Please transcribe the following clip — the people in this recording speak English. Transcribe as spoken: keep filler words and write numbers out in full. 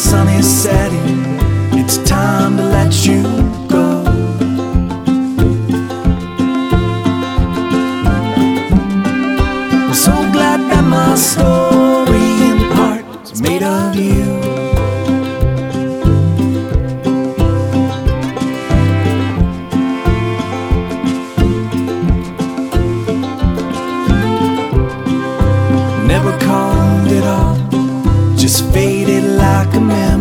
sun is setting, it's time to let you go. I'm so glad that my story in part is made of you. Never calmed it all, just faded like a memory.